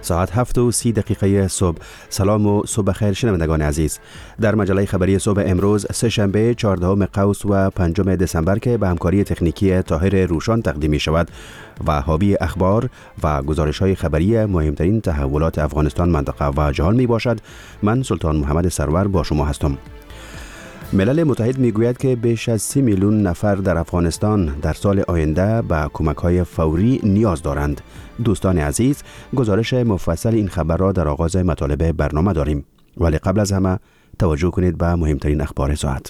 ساعت 7:30 صبح. سلام و صبح خیر شنوندگان عزیز. در مجله خبری صبح امروز سه‌شنبه 14 قوس و 5 دسامبر که به همکاری تکنیکی طاهر روشان تقدیم می شود و حاوی اخبار و گزارش‌های خبری مهمترین تحولات افغانستان، منطقه و جهان می باشد. من سلطان محمد سرور با شما هستم. ملل متحد میگوید که بیش از 30 میلیون نفر در افغانستان در سال آینده به کمک‌های فوری نیاز دارند. دوستان عزیز، گزارش مفصل این خبر را در آغاز مطالب برنامه داریم، ولی قبل از همه توجه کنید به مهمترین اخبار ساعت.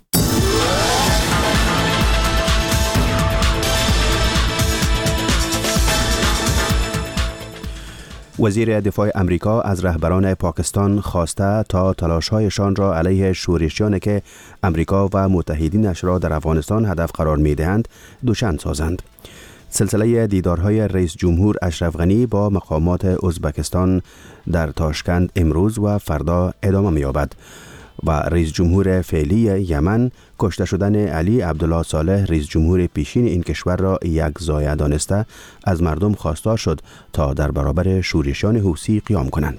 وزیر دفاع امریکا از رهبران پاکستان خواسته تا تلاش‌هایشان را علیه شورشیانی که امریکا و متحدینش را در افغانستان هدف قرار می‌دهند دوچند سازند. سلسله دیدارهای رئیس جمهور اشرف غنی با مقامات ازبکستان در تاشکند امروز و فردا ادامه می‌یابد و رئیس جمهور فعلی یمن کشته شدن علی عبدالله صالح رئیس جمهور پیشین این کشور را یک ضایعه دانسته از مردم خواستار شد تا در برابر شورشیان حوثی قیام کنند.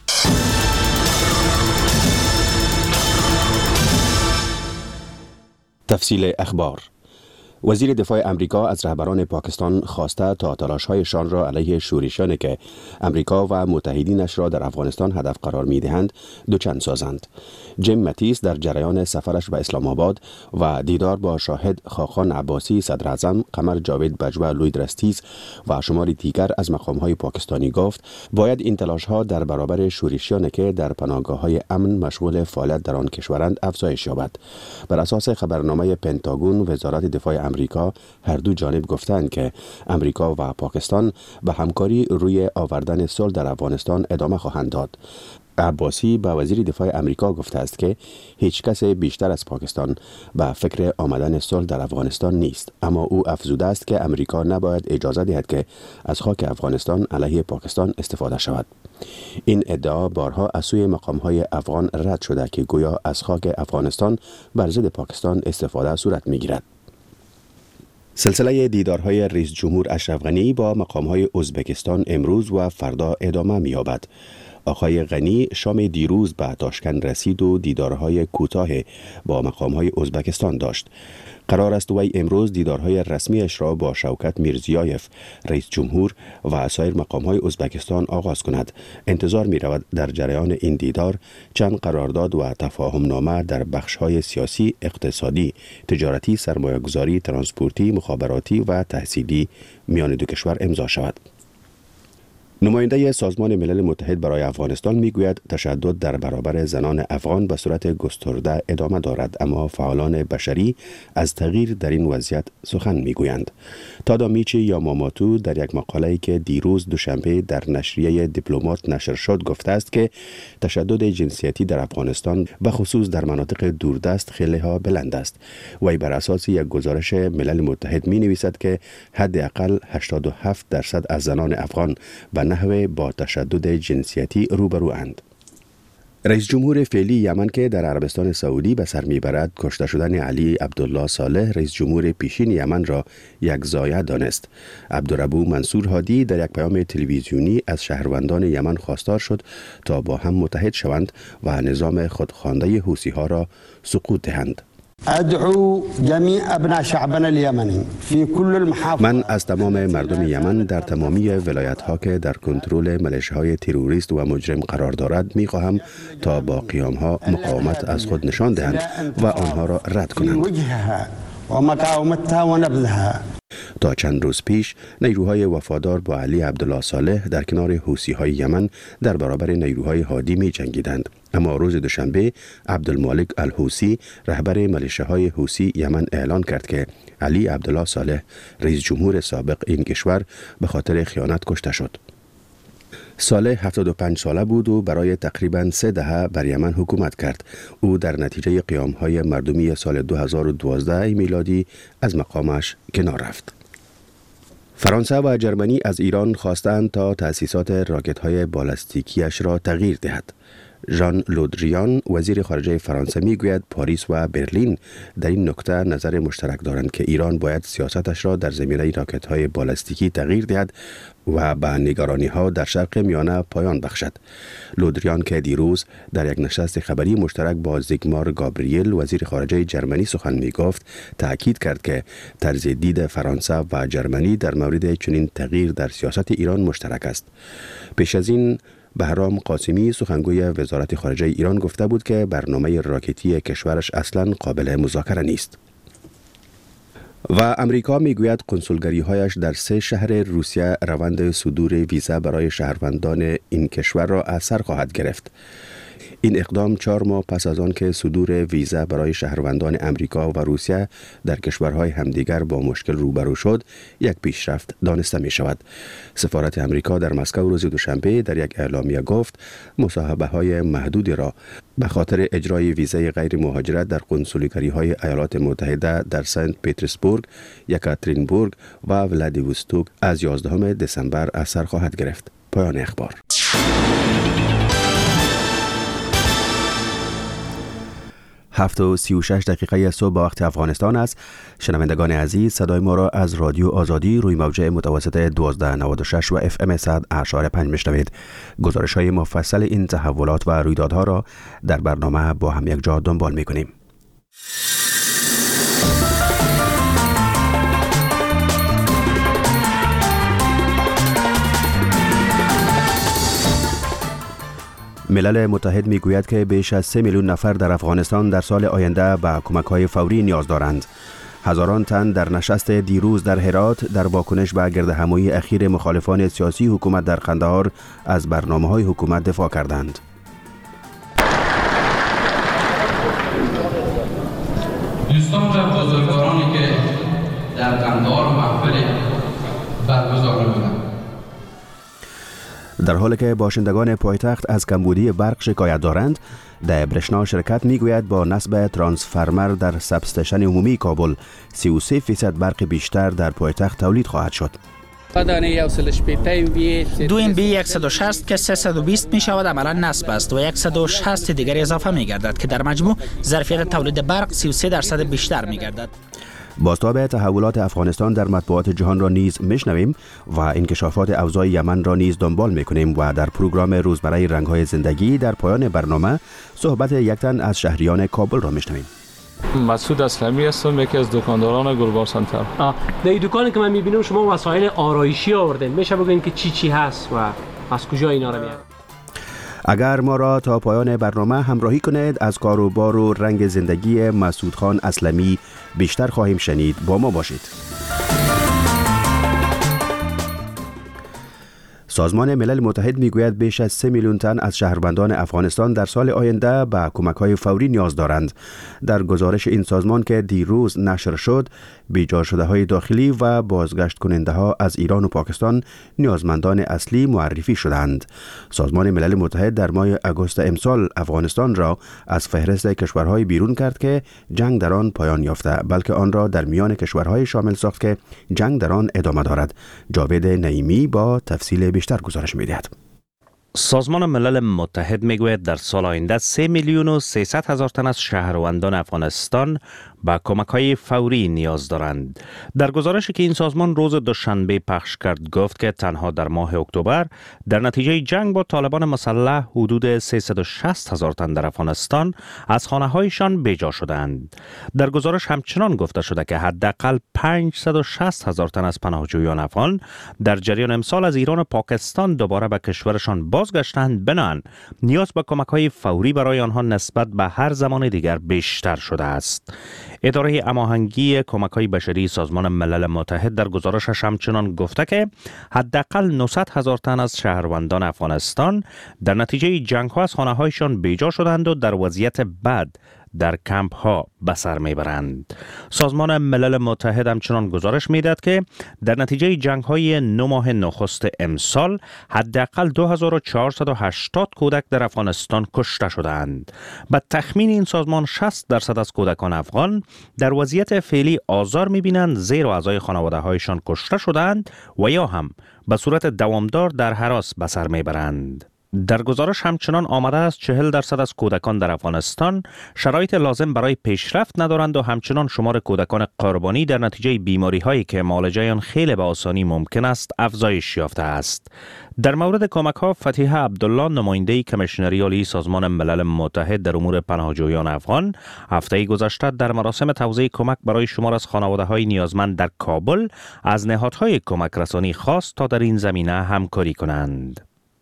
تفصیل اخبار. وزیر دفاع امریکا از رهبران پاکستان خواسته تا تلاش‌هایشان را علیه شورشیانی که امریکا و متحدینش را در افغانستان هدف قرار می‌دهند دوچند سازند. جیم متیس در جریان سفرش به اسلام آباد و دیدار با شاهد خاقان عباسی صدر اعظم، قمر جاوید بجوا لوید رستیز و شماری دیگر از مقام‌های پاکستانی گفت باید این تلاش‌ها در برابر شورشیانی که در پناهگاه‌های امن مشغول فعالیت در آن کشورند افزایش یابد. بر اساس خبرنامه پنتاگون، وزارت دفاع امریکا هر دو جانب گفتند که امریکا و پاکستان به همکاری روی آوردن صلح در افغانستان ادامه خواهند داد. عباسی به وزیر دفاع امریکا گفته است که هیچ کس بیشتر از پاکستان به فکر آمدن صلح در افغانستان نیست، اما او افزوده است که امریکا نباید اجازه دهد که از خاک افغانستان علیه پاکستان استفاده شود. این ادعا بارها از سوی مقام‌های افغان رد شده که گویا از خاک افغانستان بر ضد پاکستان استفاده صورت می‌گیرد. سلسله دیدارهای رئیس جمهور اشرف غنی با مقام‌های ازبکستان امروز و فردا ادامه می‌یابد. آقای غنی شام دیروز به تاشکند رسید و دیدارهای کوتاه با مقام‌های ازبکستان داشت. قرار است وی امروز دیدارهای رسمیش را با شوکت میرزیایف رئیس جمهور و سایر مقام‌های ازبکستان آغاز کند. انتظار می‌رود در جریان این دیدار چند قرارداد و تفاهم نامه در بخش‌های سیاسی، اقتصادی، تجارتی، سرمایه‌گذاری، ترانسپورتی، مخابراتی و تحصیلی میان دو کشور امضا شود. نماینده سازمان ملل متحد برای افغانستان میگوید تشدد در برابر زنان افغان به صورت گسترده ادامه دارد، اما فعالان بشری از تغییر در این وضعیت سخن میگویند. تادامیچی یا ماماتو در یک مقاله‌ای که دیروز دوشنبه در نشریه دیپلمات نشر شد گفته است که تشدد جنسیتی در افغانستان به خصوص در مناطق دوردست خیلی ها بلند است. وی بر اساس یک گزارش ملل متحد می نویسد که حداقل 87% از زنان افغان به نحوه با تشدد جنسیتی روبروند. رئیس جمهور فعلی یمن که در عربستان سعودی به سر میبرد کشته شدن علی عبدالله صالح رئیس جمهور پیشین یمن را یک ضایعه دانست. عبدالربو منصور هادی در یک پیام تلویزیونی از شهروندان یمن خواستار شد تا با هم متحد شوند و نظام خودخوانده حوثی‌ها را سقوط دهند. ادعو جميع ابناء شعبنا اليمني في كل المحافظات. من از تمام مردم یمن در تمامی ولایت‌ها که در کنترل ملیشه‌های تروریست و مجرم قرار دارد می‌خواهم تا با قیام‌ها مقاومت از خود نشان دهند و آنها را رد کنند. تا چند روز پیش نیروهای وفادار با علی عبدالله صالح در کنار حوثی‌های یمن در برابر نیروهای هادی می جنگیدند، اما روز دوشنبه عبدالمالک الحوثی رهبر ملیشه‌های حوثی یمن اعلان کرد که علی عبدالله صالح رئیس جمهور سابق این کشور به خاطر خیانت کشته شد. صالح 75 ساله بود و برای تقریباً 3 دهه بر یمن حکومت کرد. او در نتیجه قیام‌های مردمی سال 2012 میلادی از مقامش کنار رفت. فرانسه و جرمنی از ایران خواستند تا تأسیسات راکت‌های بالستیکیش را تغییر دهد. ژان لودریان وزیر خارجه فرانسه میگوید پاریس و برلین در این نکته نظر مشترک دارند که ایران باید سیاستش را در زمینه راکت‌های بالستیکی تغییر دهد و به نگرانی‌ها در شرق میانه پایان بخشد. لودریان که دیروز در یک نشست خبری مشترک با زیگمار گابریل وزیر خارجه جرمنی سخن می‌گفت، تأکید کرد که طرز دید فرانسه و جرمنی در مورد چنین تغییر در سیاست ایران مشترک است. پیش از این بهرام قاسمی سخنگوی وزارت خارجه ایران گفته بود که برنامه راکتی کشورش اصلاً قابل مذاکره نیست. و امریکا میگوید کنسولگری‌هایش در 3 شهر روسیه روند صدور ویزا برای شهروندان این کشور را از سر خواهد گرفت. این اقدام 4 ماه پس از آن که صدور ویزا برای شهروندان امریکا و روسیه در کشورهای همدیگر با مشکل روبرو شد، یک پیشرفت دانسته می شود. سفارت امریکا در مسکو روز دوشنبه در یک اعلامیه گفت مصاحبه‌های محدودی را به خاطر اجرای ویزای غیر مهاجرت در کنسولگری‌های ایالات متحده در سنت پترزبورگ، یکاترینبورگ و ولادیوستوک از 11 دسامبر از سر خواهد گرفت. پایان اخبار. 7:36 صبح به وقت افغانستان است. شنوندگان عزیز، صدای ما را از رادیو آزادی روی موجه متوسط 1296 و FM 100.5 میشنوید. گزارش های مفصل این تحولات و رویدادها را در برنامه با هم یک جا دنبال میکنیم. ملل متحد میگوید که بیش از 3 میلیون نفر در افغانستان در سال آینده به کمک‌های فوری نیاز دارند. هزاران تن در نشست دیروز در هرات در واکنش به گردهمایی اخیر مخالفان سیاسی حکومت در قندهار از برنامه‌های حکومت دفاع کردند. دوستان و بزرگوارانی که در قندهار محفل برگزار نمودند، در حالی که باشندگان پایتخت از کمبودی برق شکایت دارند، در برشنا شرکت میگوید با نصب ترانسفرمر در سبستشن عمومی کابل 33% برق بیشتر در پایتخت تولید خواهد شد. 2 MB 160 که 320 می شود عملا نصب است و 160 دیگر اضافه می گردد که در مجموع ظرفیت تولید برق 33% بیشتر می گردد. بازتاب تحولات افغانستان در مطبوعات جهان را نیز میشنویم و انکشافات اوضاع یمن را نیز دنبال میکنیم و در پروگرام روزمره رنگ‌های زندگی در پایان برنامه صحبت یک تن از شهریان کابل را میشنویم. مسعود اسلمی هستم، یکی از دکانداران گلبار سنتر. در این دکانی که من میبینم شما وسایل آرایشی آوردین، میشه بگین که چی هست و از کجا اینا رو میارید؟ اگر ما را تا پایان برنامه همراهی کنید، از کار و بار و رنگ زندگی مسعود خان اسلمی بیشتر خواهیم شنید. با ما باشید. سازمان ملل متحد میگوید بیش از 3 میلیون تن از شهروندان افغانستان در سال آینده به کمک‌های فوری نیاز دارند. در گزارش این سازمان که دیروز نشر شد، بیجا شده‌های داخلی و بازگشت کننده‌ها از ایران و پاکستان نیازمندان اصلی معرفی شدند. سازمان ملل متحد در ماه آگوست امسال افغانستان را از فهرست کشورهای بیرون کرد که جنگ در آن پایان یافته، بلکه آن را در میان کشورهای شامل ساخت که جنگ در آن ادامه دارد. جاوید نعیمی با تفصیل بیشتر گزارش می‌دهد. سازمان ملل متحد میگوید در سال آینده 3,300,000 تن از شهروندان افغانستان به کمک‌های فوری نیاز دارند. در گزارشی که این سازمان روز دوشنبه پخش کرد گفت که تنها در ماه اکتبر در نتیجه جنگ با طالبان مسلح حدود 360,000 تن در افغانستان از خانه‌هایشان بیجا شدند. در گزارش همچنان گفته شده که حداقل 560,000 تن از پناهجویان افغان در جریان امسال از ایران و پاکستان دوباره به کشورشان بازگشتند. بنابراین نیاز به کمک‌های فوری برای آنها نسبت به هر زمان دیگر بیشتر شده است. اداره هماهنگی کمک‌های بشری سازمان ملل متحد در گزارشش همچنان گفته که حداقل 900,000 تن از شهروندان افغانستان در نتیجه جنگ‌ها از خانه‌هایشان بیجا شدند و در وضعیت بد در کمپ ها به سر میبرند. سازمان ملل متحد همچنان گزارش میداد که در نتیجه جنگ های 9 ماه نخست امسال حداقل 2480 کودک در افغانستان کشته شدند. به تخمین این سازمان 60% از کودکان افغان در وضعیت فعلی آزار میبینند، زیرا اعضای خانواده هایشان کشته شدند و یا هم به صورت دوامدار در هراس به سر میبرند. در گزارش همچنان آمده است 40% از کودکان در افغانستان شرایط لازم برای پیشرفت ندارند و همچنان شمار کودکان قربانی در نتیجه بیماری هایی که معالجه آن خیلی به آسانی ممکن است افزایش یافته است. در مورد کمک ها فتیحه عبدالله نماینده کمیشنری عالی سازمان ملل متحد در امور پناهجویان افغان هفته گذشته در مراسم توزیع کمک برای شمار از خانواده های نیازمند در کابل از نهادهای کمک رسانی خواست تا در این زمینه همکاری کنند.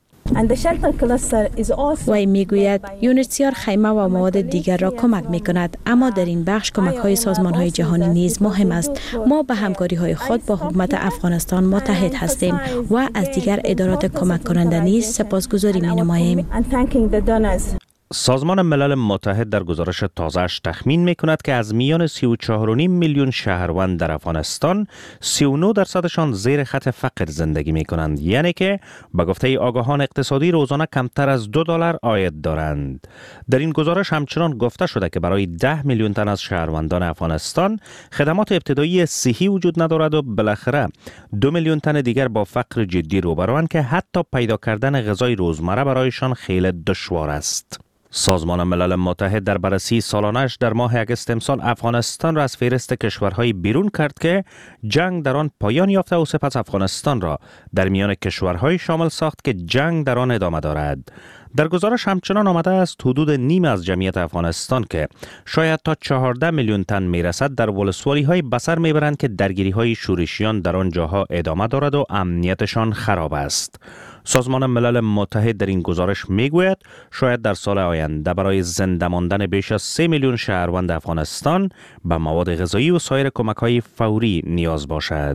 وی میگوید یونیسیار خیمه و مواد دیگر را کمک می کند، اما در این بخش کمک های سازمان های جهانی نیز مهم است. ما به همکاری های خود با حکومت افغانستان متحد هستیم و از دیگر ادارات کمک کننده نیز سپاسگزاری می نماییم. سازمان ملل متحد در گزارش تازه‌اش تخمین می‌کند که از میان 34.5 میلیون شهروند در افغانستان 39% زیر خط فقر زندگی می‌کنند، یعنی که به گفته آگاهان اقتصادی روزانه کمتر از $2 عاید دارند. در این گزارش همچنان گفته شده که برای 10 میلیون تن از شهروندان افغانستان خدمات ابتدایی صحی وجود ندارد و بالاخره 2 میلیون تن دیگر با فقر جدی روبروند که حتی پیدا کردن غذای روزمره برایشان خیلی دشوار است. سازمان ملل متحد در بررسی سالانه‌اش در ماه اگست امسال افغانستان را از فهرست کشورهای بیرون کرد که جنگ در آن پایان یافته و سپس افغانستان را در میان کشورهای شامل ساخت که جنگ در آن ادامه دارد. در گزارش همچنان آمده است حدود نیم از جمعیت افغانستان که شاید تا 14 میلیون تن میرسد در ولسوالی‌های بسر میبرند که درگیری‌های شورشیان در آن جاها ادامه دارد و امنیتشان خراب است. سازمان ملل متحد در این گزارش میگوید شاید در سال آینده برای زنده ماندن بیش از 3 میلیون شهروند افغانستان به مواد غذایی و سایر کمک‌های فوری نیاز باشد.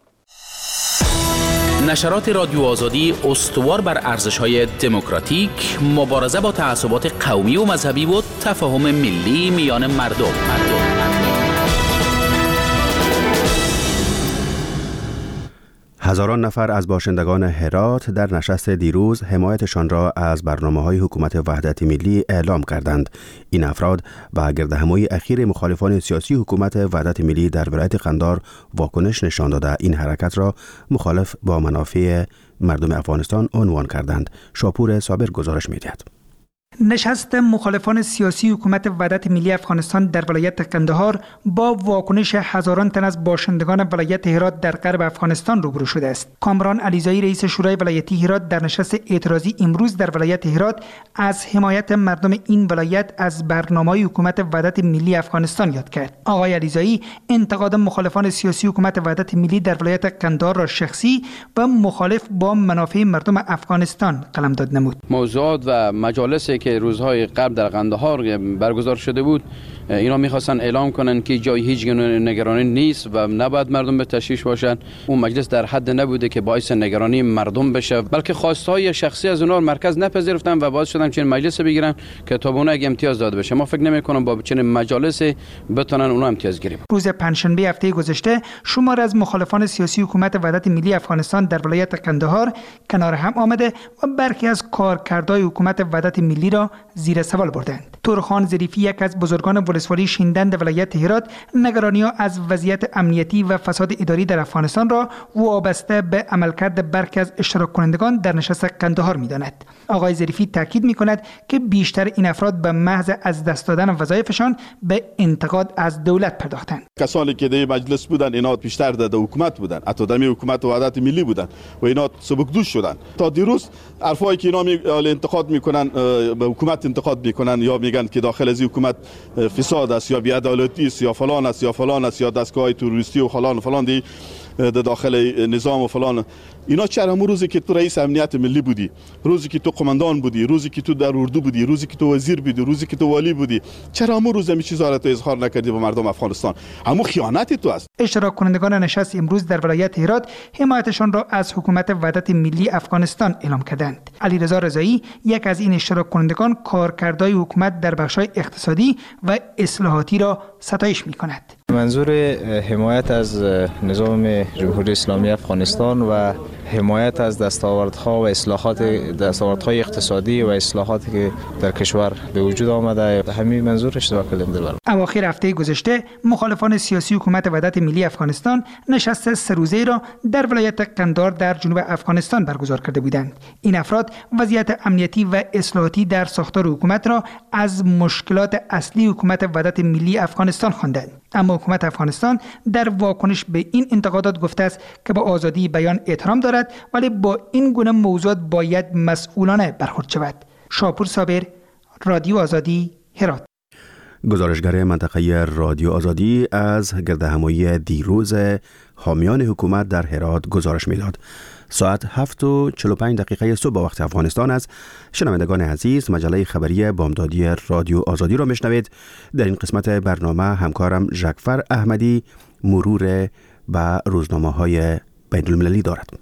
نشرات رادیو آزادی استوار بر ارزش‌های دموکراتیک، مبارزه با تعصبات قومی و مذهبی و تفاهم ملی میان مردم. هزاران نفر از باشندگان هرات در نشست دیروز حمایتشان را از برنامه‌های حکومت وحدت ملی اعلام کردند. این افراد با گردهمایی اخیر مخالفان سیاسی حکومت وحدت ملی در ولایت قندهار واکنش نشان داده این حرکت را مخالف با منافع مردم افغانستان عنوان کردند. شاپور صابر گزارش می‌دهد. نشست مخالفان سیاسی حکومت وحدت ملی افغانستان در ولایت قندهار با واکنش هزاران تن از باشندگان ولایت هرات در غرب افغانستان روبرو شده است. کامران علیزایی رئیس شورای ولایتی هرات در نشست اعتراضی امروز در ولایت هرات از حمایت مردم این ولایت از برنامه‌های حکومت وحدت ملی افغانستان یاد کرد. آقای علیزایی انتقاد مخالفان سیاسی حکومت وحدت ملی در ولایت قندهار را شخصی و مخالف با منافع مردم افغانستان قلمداد نمود. موضوعات و مجالسی که روزهای قبل در قندهار برگزار شده بود، اینا میخواستن اعلام کنن که جای هیچ گونه نگرانی نیست و نباید مردم به تشویش باشن. اون مجلس در حد نبوده که باعث نگرانی مردم بشه، بلکه خواستهای شخصی از اونها مرکز نپذیرفتن و باعث شدن چنین مجلس بگیرن که تا به اونها امتیاز داده بشه. ما فکر نمی‌کنم با چنین مجالس بتونن اونها امتیاز گیرن. روز پنجشنبه هفته گذشته شمار از مخالفان سیاسی حکومت وحدت ملی افغانستان در ولایت قندهار کنار هم آمده و برخی از کارکردهای حکومت وحدت ملی را زیر سوال بردند. تورخان ظریفی، یک از بزرگان ولسوالی شیندند ولایت هرات، نگرانی‌ها از وضعیت امنیتی و فساد اداری در افغانستان را وابسته به عملکرد برخی از اشتراک کنندگان در نشست قندهار می‌داند. آقای ظریفی تاکید می‌کند که بیشتر این افراد به محض از دست دادن وظایفشان به انتقاد از دولت پرداختند. کسانی که در مجلس بودند اینا بیشتر در حکومت بودند، حتی در حکومت وحدت ملی بودند و اینا سبکدوش شدند. تا دیروز حرفایی که اینا انتقاد می‌کنن، به حکومت انتقاد می‌کنن یا میگن که داخل از حکومت فساد است یا بی‌عدالتی است یا فلان است یا فلان است یا دستگاه تروریستی و فلان دی داخل نظام و فلان، اینا چرا همون روزی که تو رئیس امنیت ملی بودی، روزی که تو قماندان بودی، روزی که تو در اردو بودی، روزی که تو وزیر بودی، روزی که تو والی بودی، چرا همون روز همین چیزا را تو اظهار نکردی به مردم افغانستان؟ همون خیانت تو است. اشتراک کنندگان نشست امروز در ولایت هرات حمایتشان را از حکومت وحدت ملی افغانستان اعلام کردند. علیرضا رضایی، یک از این اشتراک کنندگان، کارکردهای حکومت در بخش‌های اقتصادی و اصلاحاتی را ستایش می‌کند. منظور حمایت از نظام جمهوری اسلامی افغانستان و حمایت از دستاوردها و دستاوردهای اقتصادی و اصلاحاتی که در کشور به وجود آمده، همین منظورش توکل دلبر. اواخر هفته گذشته مخالفان سیاسی حکومت وحدت ملی افغانستان نشست 3 روزه را در ولایت قندهار در جنوب افغانستان برگزار کرده بودند. این افراد وضعیت امنیتی و اصلاحاتی در ساختار حکومت را از مشکلات اصلی حکومت وحدت ملی افغانستان خواندند. اما حکومت افغانستان در واکنش به این انتقادات گفته است که با آزادی بیان احترام دارد، ولی با این گونه موضوعات باید مسئولانه برخورد شود. شاپور صابر، رادیو آزادی، هرات. گزارشگر منطقه رادیو آزادی از گردهمایی دیروز حامیان حکومت در هرات گزارش میداد. ساعت 7:45 صبح به وقت افغانستان است. شنوندگان عزیز، مجله خبری بامدادی رادیو آزادی را میشنوید. در این قسمت برنامه همکارم ژکفر احمدی مرور به روزنامه‌های بین‌المللی دارد.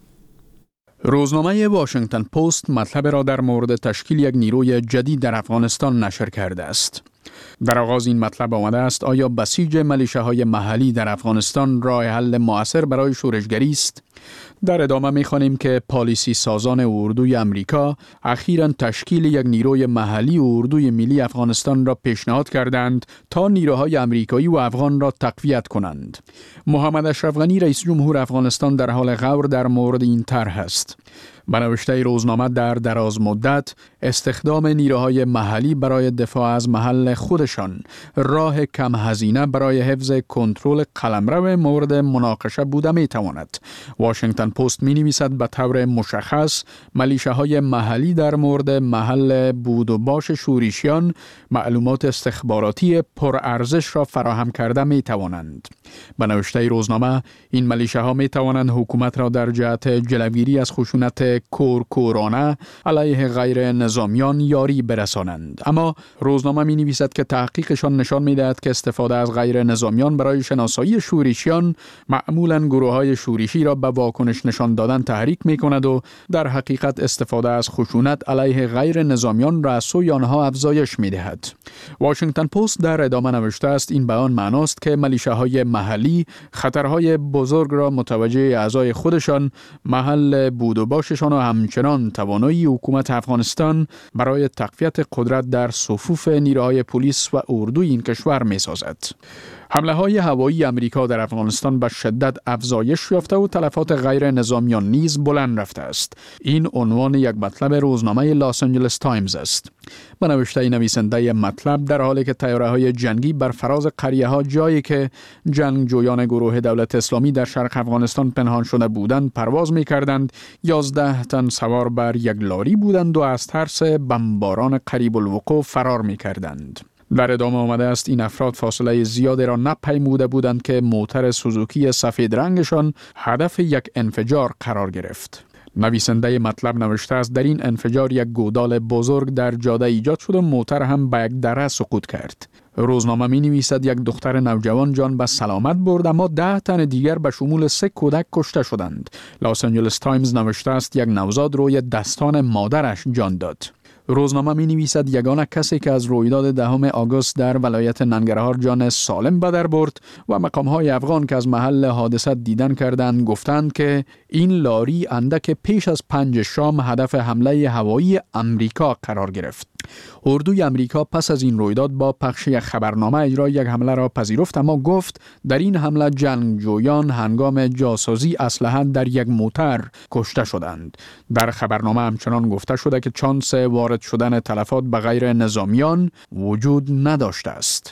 روزنامه واشنگتن پست مطلب را در مورد تشکیل یک نیروی جدید در افغانستان نشر کرده است. در آغاز این مطلب آمده است: آیا بسیج ملیشه‌های محلی در افغانستان راه حل مؤثر برای شورشگری است؟ در ادامه می‌خوانیم که پالیسی سازان اردوی امریکا اخیراً تشکیل یک نیروی محلی اردوی ملی افغانستان را پیشنهاد کردند تا نیروهای امریکایی و افغان را تقویت کنند. محمد اشرف غنی رئیس جمهور افغانستان در حال غور در مورد این طرح است. به نوشته روزنامه در دراز مدت استخدام نیروهای محلی برای دفاع از محل خودشان راه کم هزینه برای حفظ کنترل قلمرو مورد مناقشه بوده میتواند. واشنگتن پست می نویسد به طور مشخص ملیشه‌های محلی در مورد محل بود و باش شورشیان معلومات استخباراتی پرارزش را فراهم کرده می توانند. به نوشته روزنامه این ملیشه‌ها می توانند حکومت را در جهت جلوگیری از خشونت کورکورانه علیه غیر نظامیان یاری برسانند. اما روزنامه می نویسد که تحقیقشان نشان می دهد که استفاده از غیر نظامیان برای شناسایی شورشیان معمولاً گروه‌های شورشی را به واکنش نشان دادن تحریک می کند و در حقیقت استفاده از خشونت علیه غیر نظامیان را از سوی آنها افزایش می دهد. واشنگتن پست در ادامه نوشته است: این بیان معناست که ملیشه‌های محلی خطرهای بزرگ را متوجه اعضای خودشان، محل بود و باششان و همچنان توانایی حکومت افغانستان برای تقویت قدرت در صفوف نیروهای پلیس و اردوی این کشور می سازد. حمله های هوایی امریکا در افغانستان به شدت افزایش یافته و تلفات غیر نظامیان نیز بلند رفته است. این عنوان یک مطلب روزنامه لاس آنجلس تایمز است. به نوشته نویسنده مطلب، در حالی که طیاره‌های جنگی بر فراز قریه‌ها جایی که جنگجویان گروه دولت اسلامی در شرق افغانستان پنهان شده بودند پرواز می‌کردند، 11 تن سوار بر یک لاری بودند و از ترس بمباران قریب الوقوع فرار می‌کردند. در ادامه آمده است: این افراد فاصله زیادی را نپیموده بودند که موتر سوزوکی سفید رنگشان هدف یک انفجار قرار گرفت. نویسنده مطلب نوشته است: در این انفجار یک گودال بزرگ در جاده ایجاد شد و موتر هم به یک دره سقوط کرد. روزنامه می نویسد یک دختر نوجوان جان به سلامت برد، اما 10 تن دیگر به شمول 3 کودک کشته شدند. لاس آنجلس تایمز نوشته است: یک نوزاد روی دستان مادرش جان داد. روزنامه می نویسد یگانه کسی که از رویداد 10 آگوست در ولایت ننگرهار جان سالم به در برد و مقام‌های افغان که از محل حادثه دیدن کردند گفتند که این لاری اندک پیش از 5 شام هدف حمله هوایی امریکا قرار گرفت. اردوی امریکا پس از این رویداد با پخش یک خبرنامه اجرای یک حمله را پذیرفت، اما گفت در این حمله جنگجویان هنگام جاسازی اسلحه در یک موتر کشته شدند. در خبرنامه همچنان گفته شده که چانس وارد شدن تلفات به غیر نظامیان وجود نداشته است.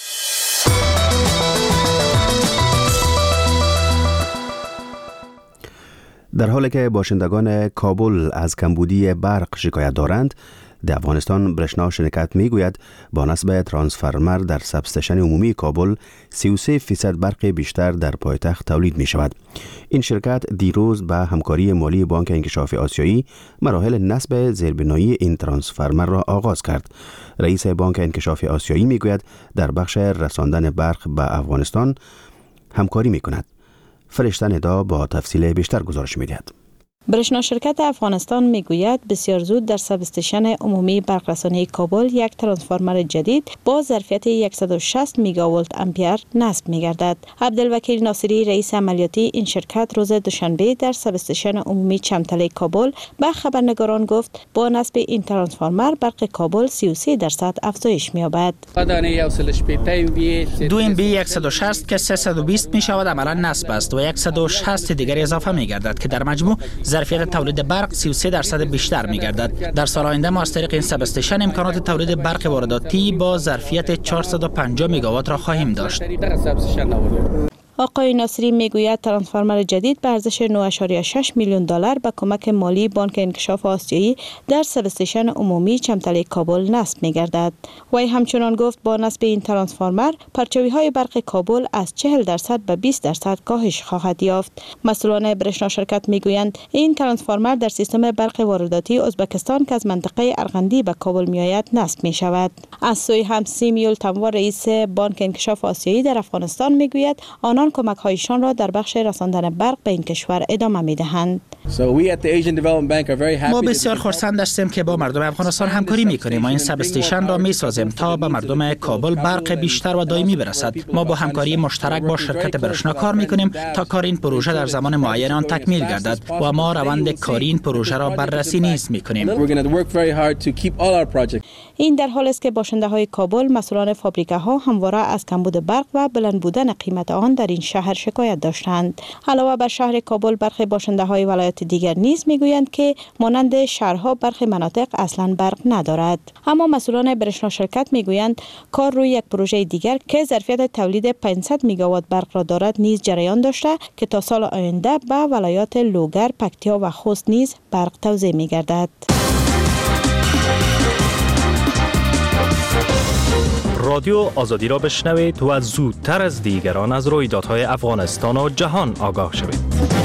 در حالی که باشندگان کابل از کمبودی برق شکایت دارند، در افغانستان برشنا شرکت میگوید با نصب ترانسفرمر در سبستشن عمومی کابل 33% برق بیشتر در پایتخت تولید می شود. این شرکت دیروز به همکاری مالی بانک انکشاف آسیایی مراحل نصب زیربنایی این ترانسفرمر را آغاز کرد. رئیس بانک انکشاف آسیایی میگوید در بخش رساندن برق به افغانستان همکاری می کند. فرشته ندا با تفصیل بیشتر گزارش می دهد. برشنا شرکت افغانستان میگوید بسیار زود در سب استیشن عمومی برقرسانی کابل یک ترانسفورمر جدید با ظرفیت 160 میگاولت امپیر نصب میگردد. عبدالوکیل ناصری رئیس عملیاتی این شرکت روز دوشنبه در سب استیشن عمومی چمتله کابل به خبرنگاران گفت با نصب این ترانسفورمر برق کابل 33% افزایش می‌یابد. 2 MB 160 که 320 میشود عملا نصب است و 160 دیگر اضافه میگردد که در مجموع ظرفیت تولید برق 33% بیشتر می‌گردد. در سال آینده ما از طریق این سب استیشن امکانات تولید برق وارداتی با ظرفیت 450 میگاوات را خواهیم داشت. آقای ناصری میگوید ترانسفورمر جدید به ارزش 9.6 میلیون دلار به کمک مالی بانک انکشاف آسیایی در سب استیشن عمومی چمتله کابل نصب می‌گردد. وی همچنان گفت با نصب این ترانسفورمر پرچاوی‌های برق کابل از 40% به 20% کاهش خواهد یافت. مسئولان برشنا شرکت میگویند این ترانسفورمر در سیستم برق وارداتی ازبکستان که از منطقه ارغندی به کابل میآید نصب می شود. از سوی هم سیمیول تموار رئیس بانک انکشاف آسیایی در افغانستان میگوید آنان کمک‌هایشان را در بخش رساندن برق به این کشور ادامه می‌دهند. ما بسیار خرسند هستیم که با مردم افغانستان همکاری می‌کنیم و این سب استیشن را می‌سازیم تا به مردم کابل برق بیشتر و دائمی برسد. ما با همکاری مشترک با شرکت برشنا کار می‌کنیم تا کار این پروژه در زمان معین آن تکمیل گردد و ما روند کاری این پروژه را بررسی نیز می‌کنیم. این در حالی است که باشنده‌های کابل، مسئولان فابریکه‌ها همواره از کمبود برق و بلند بودن قیمت آن در این شهر شکایت داشتند. علاوه بر شهر کابل، برخی باشنده‌های ولایات دیگر نیز میگویند که مانند شهرها برخی مناطق اصلا برق ندارد. اما مسئولان برشنا شرکت میگویند کار روی یک پروژه دیگر که ظرفیت تولید 500 میگاوات برق را دارد نیز جریان داشته که تا سال آینده به ولایات لوگر، پکتیا و خوست نیز برق توزیع میگردد. رادیو آزادی را بشنوید و زودتر از دیگران از رویدادهای افغانستان و جهان آگاه شوید.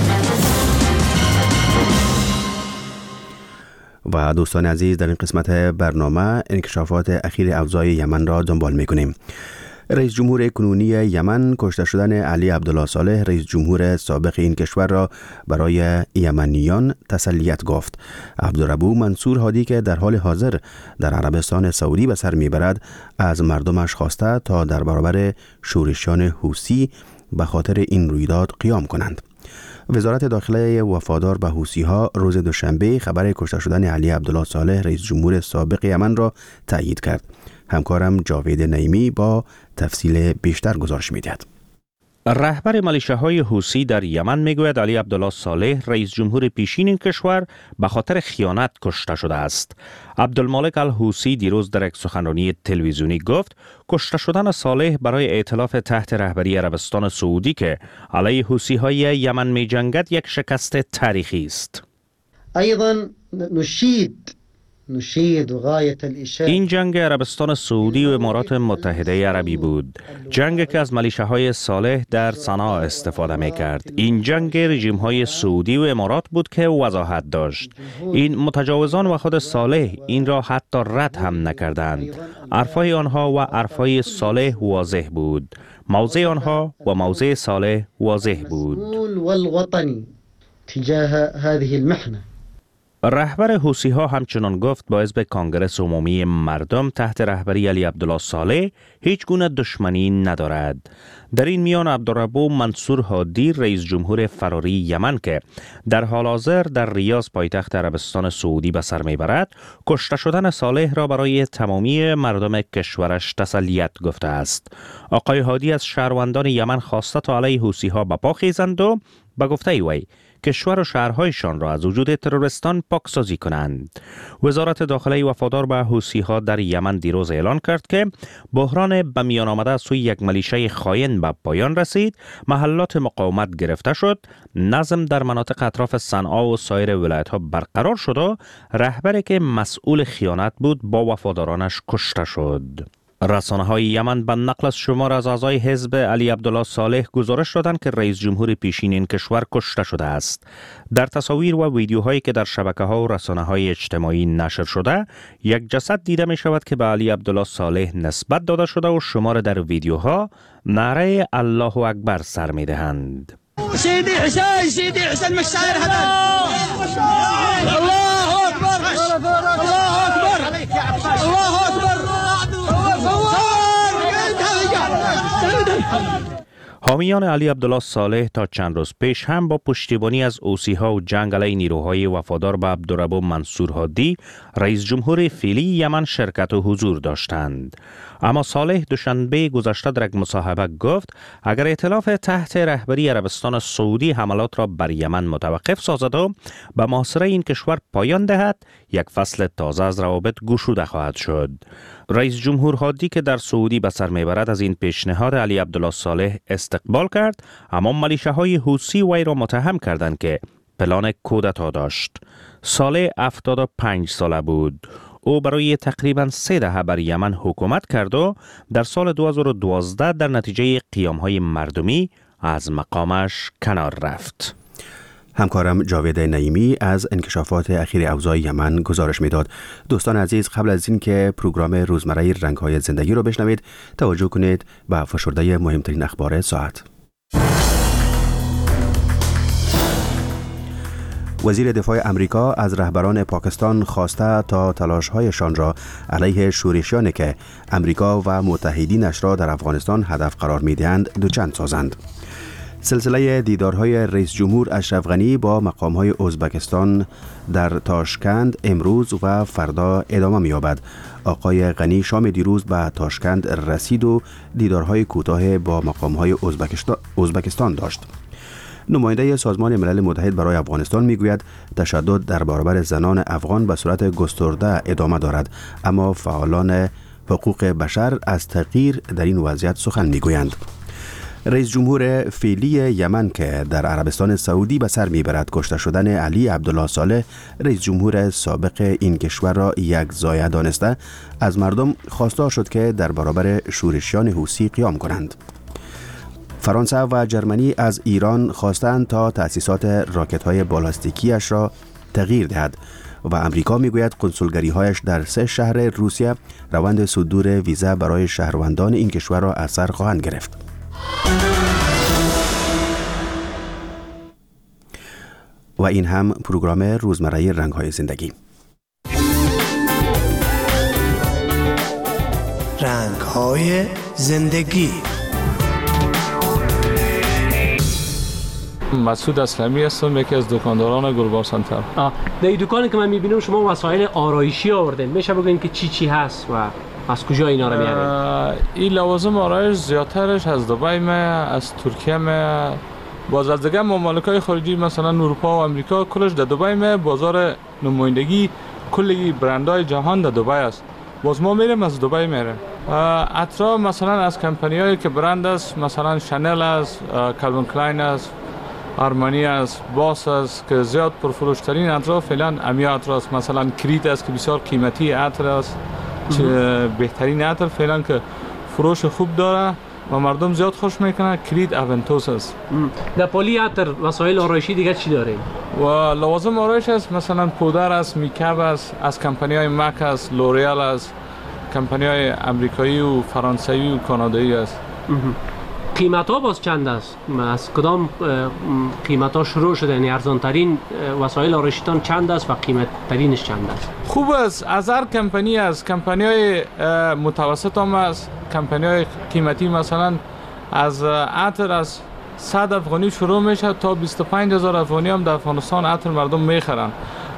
و دوستان عزیز، در این قسمت برنامه انکشافات اخیر اوضاع یمن را دنبال می‌کنیم. رئیس جمهور کنونی یمن کشته شدن علی عبدالله صالح رئیس جمهور سابق این کشور را برای یمنیان تسلیت گفت. عبدالربو منصور هادی که در حال حاضر در عربستان سعودی به سر میبرد از مردمش خواسته تا در برابر شورشیان حوثی به خاطر این رویداد قیام کنند. وزارت داخله وفادار به حوثی‌ها روز دوشنبه خبر کشته شدن علی عبدالله صالح رئیس جمهور سابق یمن را تایید کرد. همکارم جاوید نعیمی با تفصیل بیشتر گزارش می‌دهد. رهبر ملیشه‌های حوثی در یمن میگوید علی عبدالله صالح رئیس جمهور پیشین این کشور به خاطر خیانت کشته شده است. عبدالمالک الحوثی دیروز در یک سخنرانی تلویزیونی گفت کشته شدن صالح برای ائتلاف تحت رهبری عربستان سعودی که علیه حوثی‌های یمن می‌جنگد یک شکست تاریخی است. ایضاً این جنگ عربستان سعودی و امارات متحده عربی بود. جنگ که از ملیشه‌های صالح در صنعا استفاده می‌کرد. این جنگ رژیم‌های سعودی و امارات بود که وضاحت داشت. این متجاوزان و خود صالح این را حتی رد هم نکردند. حرفای آنها و حرفای صالح واضح بود. موضع آنها و موضع صالح واضح بود. رهبر حوثی‌ها همچنان گفت با حزب کانگرس عمومی مردم تحت رهبری علی عبدالله صالح هیچ گونه دشمنی ندارد. در این میان عبدالربو منصور هادی رئیس جمهور فراری یمن که در حال حاضر در ریاض پایتخت عربستان سعودی به سر میبرد کشته شدن صالح را برای تمامی مردم کشورش تسلیت گفته است. آقای هادی از شهروندان یمن خواسته تا علیه حوثی‌ها به پا خیزند و به گفته وی کشور و شهرهایشان را از وجود تروریستان پاکسازی کنند. وزارت داخله وفادار به حوثی‌ها در یمن دیروز اعلان کرد که بحران به میان آمده از سوی یک ملیشه خائن به پایان رسید، محلات مقاومت گرفته شد، نظم در مناطق اطراف صنعا و سایر ولایت‌ها برقرار شد و رهبری که مسئول خیانت بود با وفادارانش کشته شد. رسانه‌های یمن به نقل از شمار از اعضای حزب علی عبدالله صالح گزارش دادند که رئیس جمهور پیشین این کشور کشته شده است. در تصاویر و ویدیوهایی که در شبکه‌ها و رسانه‌های اجتماعی نشر شده، یک جسد دیده می شود که به علی عبدالله صالح نسبت داده شده و شمار در ویدیوها نعره الله اکبر سر می دهند. سيدي حسين مش شاعر هذا. الله اكبر الله اكبر الله اكبر. حامیان علی عبدالله صالح تا چند روز پیش هم با پشتیبانی از اوسیها و جنگ علیه نیروهای وفادار به عبدالرب منصور هادی رئیس جمهور فعلی یمن شرکت و حضور داشتند. اما صالح دوشنبه گذشته در یک مصاحبه گفت اگر ائتلاف تحت رهبری عربستان سعودی حملات را بر یمن متوقف سازد و به محاصره این کشور پایان دهد، یک فصل تازه از روابط گشوده خواهد شد. رئیس جمهور هادی که در سعودی به سر میبرد از این پیشنهاد علی عبدالله صالح استقبال کرد، اما ملیشه‌های حوثی وی را متهم کردند که پلان کودتا داشت. صالح 75 ساله بود. او برای تقریباً 3 دهه بر یمن حکومت کرد و در سال 2012 در نتیجه قیام‌های مردمی از مقامش کنار رفت. همکارم جاوید نعیمی از انکشافات اخیر اوضاع یمن گزارش میداد. دوستان عزیز، قبل از این که پروگرام روزمره رنگ‌های زندگی رو بشنوید، توجه کنید به فشرده مهمترین اخبار ساعت. وزیر دفاع امریکا از رهبران پاکستان خواسته تا تلاش‌هایشان را علیه شورشیانی که امریکا و متحدینش را در افغانستان هدف قرار می‌دهند دوچند سازند. سلسله دیدارهای رئیس جمهور اشرف غنی با مقام‌های ازبکستان در تاشکند امروز و فردا ادامه می‌یابد. آقای غنی شام دیروز به تاشکند رسید و دیدارهای کوتاه با مقام‌های ازبکستان داشت. نماینده سازمان ملل متحد برای افغانستان میگوید تشدد در برابر زنان افغان به صورت گسترده ادامه دارد، اما فعالان حقوق بشر از تغییر در این وضعیت سخن میگویند. رئیس جمهور فعلی یمن که در عربستان سعودی به سر میبرد کشته شدن علی عبدالله صالح رئیس جمهور سابق این کشور را یک ضایعه دانسته از مردم خواستار شد که در برابر شورشیان حوثی قیام کنند. فرانسه و جرمنی از ایران خواستند تا تأسیسات راکت‌های بالستیکیش را تغییر دهد و امریکا میگوید کنسولگری‌هایش در 3 شهر روسیه روند صدور ویزا برای شهروندان این کشور را از سر خواهند گرفت. و این هم پروگرام روزمره رنگ‌های زندگی. رنگ‌های زندگی. مسعود اسلمی هستم، یکی از دکانداران گلبار سنتر. در این دکانی که من میبینم شما وسایل آرایشی آوردین، میشه بگین که چی هست و از کجا اینا رو میارین؟ این لوازم آرایش زیادترش از دبی میه، از ترکیه میه، باز از دیگه مملکت خارجی مثلا اروپا و امریکا کلش در دبی میه. بازار نمایندگی کلی برندهای جهان در دبی است. باز ما میریم از دبی میریم. عطرا مثلا از کمپانیایی که برند است، مثلا شانل است، کالوین کلاین است، آرمانی است، باس است که زیاد پرفروشترین عطر فعلا امیا عطر است. مثلا کریت است که بسیار قیمتی عطر است، بهترین عطر فعلا که فروش خوب داره و مردم زیاد خوش میکنه. کریت اونتوس است. در پالی عطر وسایل آرایشی دیگه چی داریم؟ و لوازم آرایش است، مثلا پودر است، میکاپ است، از کمپانی‌های ماک است، لوریال است، کمپانی‌های امریکایی و فرانسوی و کانادایی است. قیمت ها باز چند است؟ از کدام قیمت ها شروع شده؟ یعنی ارزان ترین وسایل آرایشیتان چند است و قیمت ترینش چند است؟ خوب است، از هر کمپانی است. کمپانی های متوسط هم است، کمپانی های قیمتی مثلا از عطر از 100 افغانی شروع میشه تا 25,000 افغانی هم در افغانستان عطر مردم میخرن.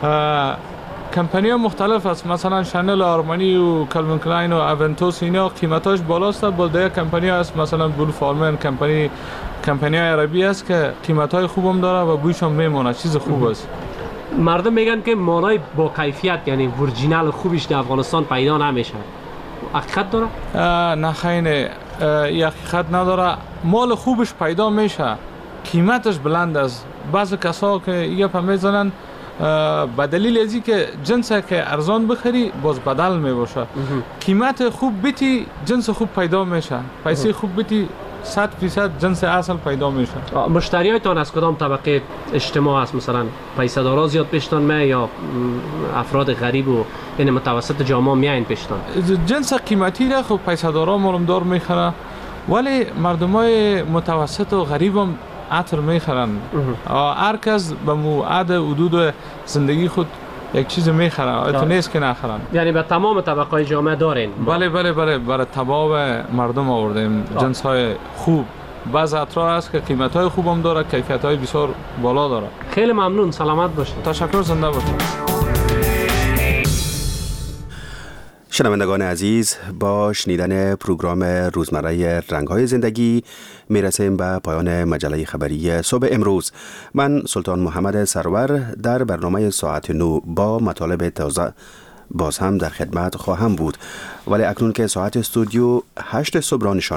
کمپانی ها مختلف است، مثلا شانل، آرمانی و کالوین کلاین و اونتوس اینا قیمتاش بالاست. با دیگه کمپانی ها است مثلا بول فارمن، کمپانی های عربی است که قیمت های خوبم داره و بویش هم میمونه، چیز خوب است. مردم میگن که مالای با کیفیت یعنی ورجینال خوبش در افغانستان پیدا نمیشه. حقیقت داره؟ نه خیر، این حقیقت نداره. مال خوبش پیدا میشه، قیمتش بلند است. بعضی کسا که یه میزنن به دلیل ازی که جنس که ارزان بخری باز بدل می باشه. قیمت خوب بیتی جنس خوب پیدا میشه، پیسه خوب بیتی 100% جنس اصل پیدا میشه. مشتریایتان از کدام طبقه اجتماع است؟ مثلا پیسه دارا زیاد پیشتان می یا افراد غریب و یعنی متوسط جامعه میاین پیشتان؟ جنس قیمتی را خب پیسه دارا مالم دار میخره، ولی مردمای متوسط و غریب هم عطر میخرن. هر کس به موعد حدود زندگی خود یک چیز میخرن، تو نیست که نخرن. یعنی به تمام طبقات جامعه دارین؟ بله برای تمام مردم آوردیم جنس های خوب. بعض عطر هست که قیمت های خوب هم داره، کیفیت های بسیار بالا داره. خیلی ممنون، سلامت باشید. تشکر، زنده باشید. شنوندگان عزیز، با شنیدن پروگرام روزمره رنگ‌های زندگی میرسیم به پایان مجله خبری صبح امروز. من سلطان محمد سرور در برنامه ساعت 9 با مطالب تازه باز هم در خدمت خواهم بود، ولی اکنون که ساعت استودیو 8 صبح را نشان